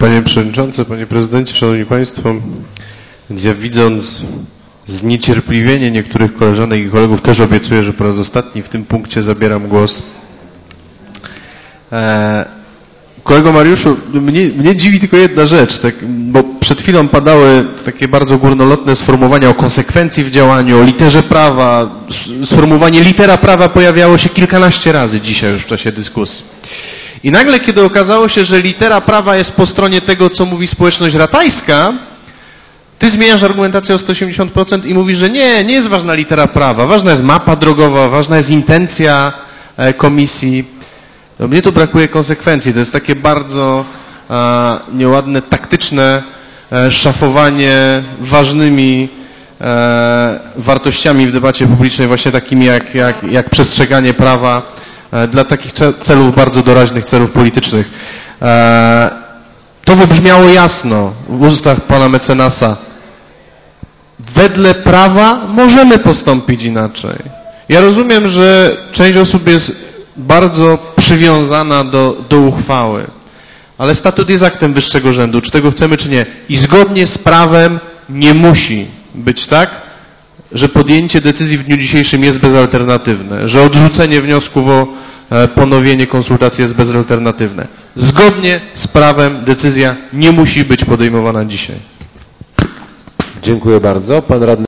Panie Przewodniczący, Panie Prezydencie, Szanowni Państwo, więc ja widząc zniecierpliwienie niektórych koleżanek i kolegów też obiecuję, że po raz ostatni w tym punkcie zabieram głos. Kolego Mariuszu, mnie dziwi tylko jedna rzecz, tak, bo przed chwilą padały takie bardzo górnolotne sformułowania o konsekwencji w działaniu, o literze prawa. Sformułowanie litera prawa pojawiało się kilkanaście razy dzisiaj już w czasie dyskusji. I nagle, kiedy okazało się, że litera prawa jest po stronie tego, co mówi społeczność ratajska, ty zmieniasz argumentację o 180% i mówisz, że nie jest ważna litera prawa, ważna jest mapa drogowa, ważna jest intencja komisji. No, mnie tu brakuje konsekwencji. To jest takie bardzo nieładne, taktyczne szafowanie ważnymi wartościami w debacie publicznej, właśnie takimi jak przestrzeganie prawa dla takich celów, bardzo doraźnych celów politycznych. To wybrzmiało jasno w ustach pana mecenasa. Wedle prawa możemy postąpić inaczej. Ja rozumiem, że część osób jest bardzo przywiązana do uchwały, ale statut jest aktem wyższego rzędu, czy tego chcemy, czy nie. I zgodnie z prawem nie musi być tak, że podjęcie decyzji w dniu dzisiejszym jest bezalternatywne, że odrzucenie wniosków o ponowienie konsultacji jest bezalternatywne. Zgodnie z prawem decyzja nie musi być podejmowana dzisiaj. Dziękuję bardzo. Pan radny